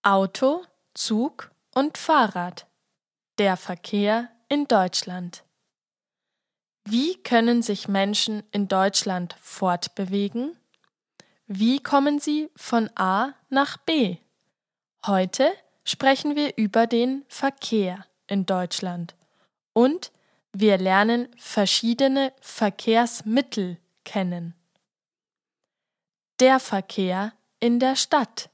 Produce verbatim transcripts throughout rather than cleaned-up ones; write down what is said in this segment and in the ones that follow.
Auto, Zug und Fahrrad. Der Verkehr in Deutschland. Wie können sich Menschen in Deutschland fortbewegen? Wie kommen sie von A nach B? Heute sprechen wir über den Verkehr in Deutschland und wir lernen verschiedene Verkehrsmittel kennen. Der Verkehr in der Stadt.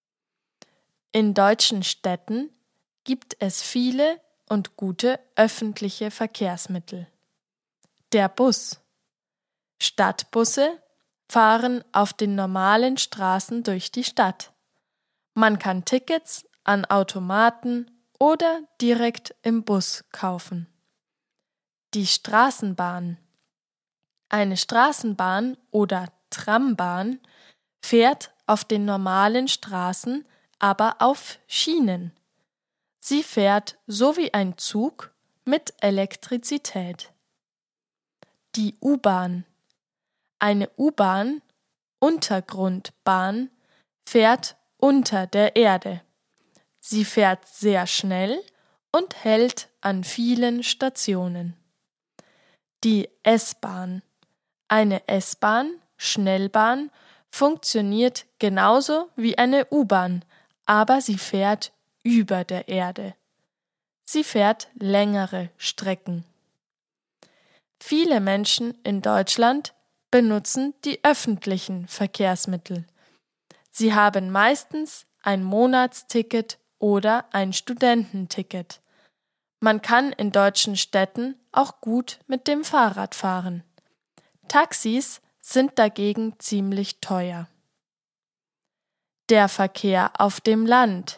In deutschen Städten gibt es viele und gute öffentliche Verkehrsmittel. Der Bus. Stadtbusse fahren auf den normalen Straßen durch die Stadt. Man kann Tickets an Automaten oder direkt im Bus kaufen. Die Straßenbahn. Eine Straßenbahn oder Trambahn fährt auf den normalen Straßen, aber auf Schienen. Sie fährt so wie ein Zug mit Elektrizität. Die U-Bahn. Eine U-Bahn, Untergrundbahn, fährt unter der Erde. Sie fährt sehr schnell und hält an vielen Stationen. Die S-Bahn. Eine S-Bahn, Schnellbahn, funktioniert genauso wie eine U-Bahn, aber sie fährt über der Erde. Sie fährt längere Strecken. Viele Menschen in Deutschland benutzen die öffentlichen Verkehrsmittel. Sie haben meistens ein Monatsticket oder ein Studententicket. Man kann in deutschen Städten auch gut mit dem Fahrrad fahren. Taxis sind dagegen ziemlich teuer. Der Verkehr auf dem Land.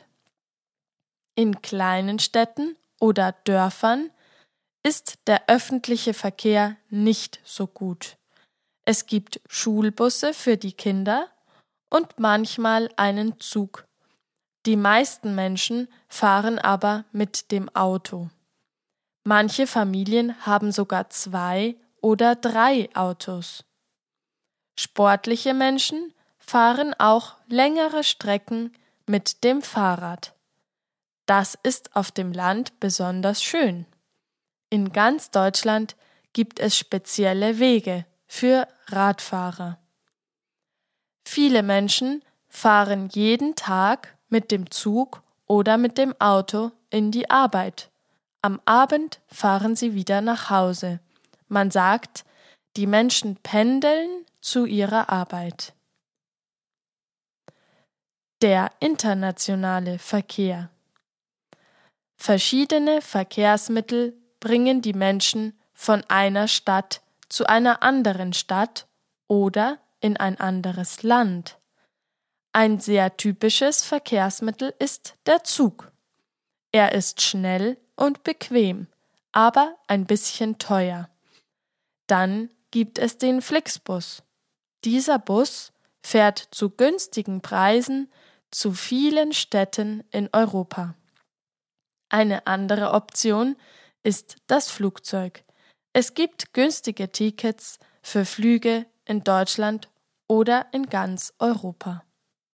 In kleinen Städten oder Dörfern ist der öffentliche Verkehr nicht so gut. Es gibt Schulbusse für die Kinder und manchmal einen Zug. Die meisten Menschen fahren aber mit dem Auto. Manche Familien haben sogar zwei oder drei Autos. Sportliche Menschen fahren auch längere Strecken mit dem Fahrrad. Das ist auf dem Land besonders schön. In ganz Deutschland gibt es spezielle Wege für Radfahrer. Viele Menschen fahren jeden Tag mit dem Zug oder mit dem Auto in die Arbeit. Am Abend fahren sie wieder nach Hause. Man sagt, die Menschen pendeln zu ihrer Arbeit. Der internationale Verkehr. Verschiedene Verkehrsmittel bringen die Menschen von einer Stadt zu einer anderen Stadt oder in ein anderes Land. Ein sehr typisches Verkehrsmittel ist der Zug. Er ist schnell und bequem, aber ein bisschen teuer. Dann gibt es den Flixbus. Dieser Bus fährt zu günstigen Preisen zu vielen Städten in Europa. Eine andere Option ist das Flugzeug. Es gibt günstige Tickets für Flüge in Deutschland oder in ganz Europa.